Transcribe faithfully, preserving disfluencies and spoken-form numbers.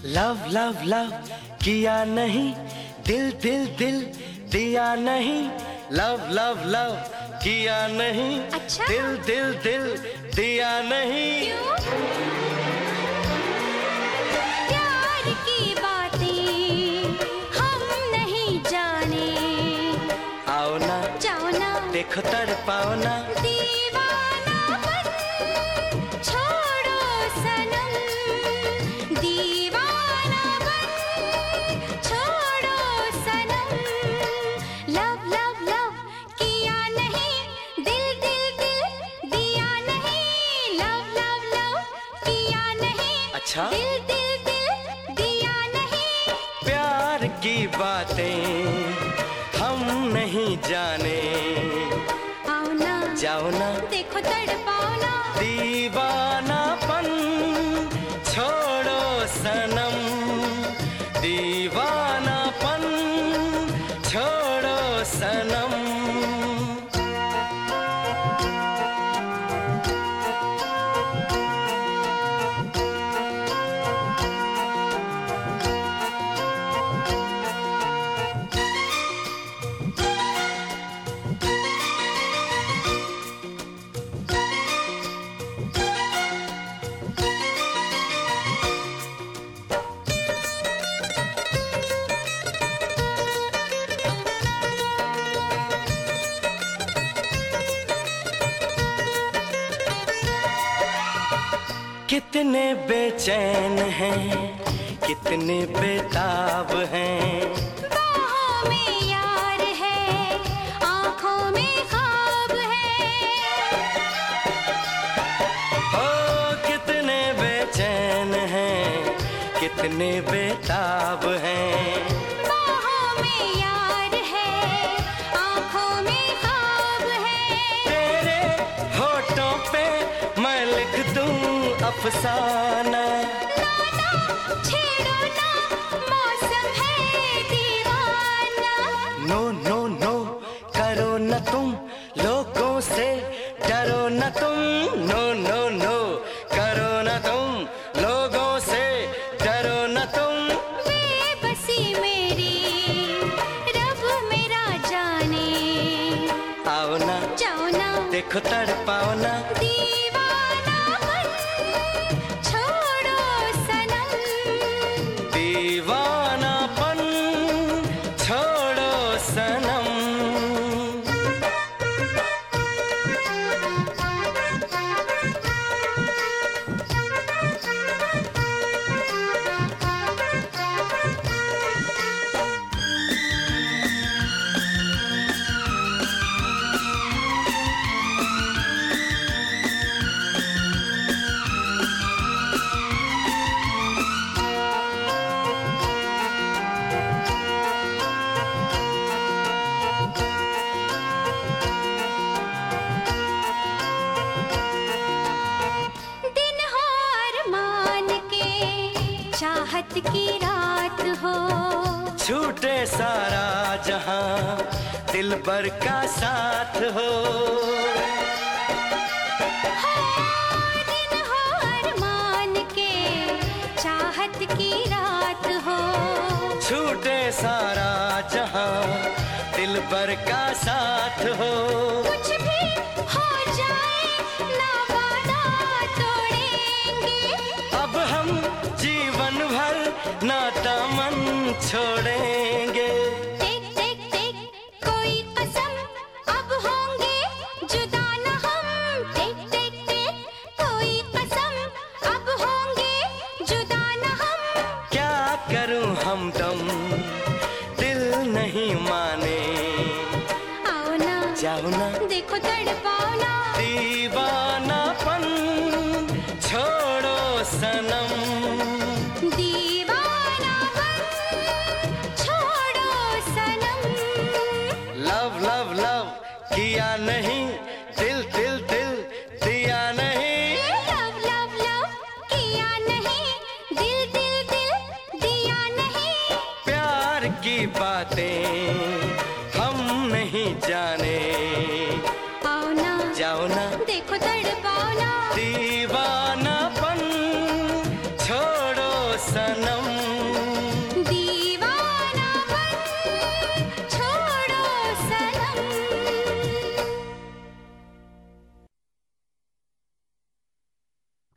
Love love love किया नहीं, दिल दिल दिल दिया नहीं। लव लव लव किया नहीं, अच्छा? दिल दिल दिल दिया नहीं। क्यों? प्यार की बातें हम नहीं जाने। आओ ना, जाओ ना, देखो तड़पाओ ना। दीवानापन छोड़ो सनम, दीवानापन छोड़ो सनम। लव लव लव किया नहीं, दिल दिल दिल दिया नहीं। लव लव लव किया नहीं, अच्छा? दिल दिल दिल दिया नहीं। प्यार की बातें हम नहीं जाने। आओ ना, जाओ ना, देखो तड़पाओ ना। दीवानापन छोड़ो सनम, दीवानापन छोड़ो सनम। कितने बेचैन हैं, कितने बेताब हैं। बाहों में यार है, आँखों में ख्वाब है। ओ कितने बेचैन हैं, कितने बेताब हैं। बाहों में यार है, आँखों में ख्वाब है। तेरे होठों पे मैं लिख दूं अफसाना। ना ना छेड़ो ना, मौसम है दीवाना। नो नो नो करो न तुम, लोगों से डरो न तुम। नो नो नो करो न तुम, लोगों से डरो न तुम। बेबसी मेरी रब मेरा जाने। आओ ना, जाओ ना, देखो तड़पाओ ना। दीवानापन छोड़ो सनम, दीवानापन छोड़ो सनम। दिन हो अरमान के, चाहत की रात हो। छूटे सारा जहां, दिल भर का साथ हो। दिन हो अरमान के, चाहत की रात हो। छूटे सारा जहां, दिल भर का साथ हो। कुछ भी हो जाए ना वादा तोड़ेंगे। अब हम जीवन भर नाता मन छोड़ेंगे। देख देख देख कोई कसम, अब होंगे जुदा न हम। देख देख देख कोई कसम, अब होंगे जुदा न हम। क्या करूं हमदम, दिल नहीं माने। आओ ना, जाओ ना, देखो तड़पाओ ना। दीवानापन छोड़ो सनम, दीवानापन छोड़ो सनम। लव लव लव किया नहीं, दिल दिल दिल दिया नहीं। लव लव लव किया नहीं, दिल दिल दिल दिया नहीं। प्यार की बातें हम नहीं जाने।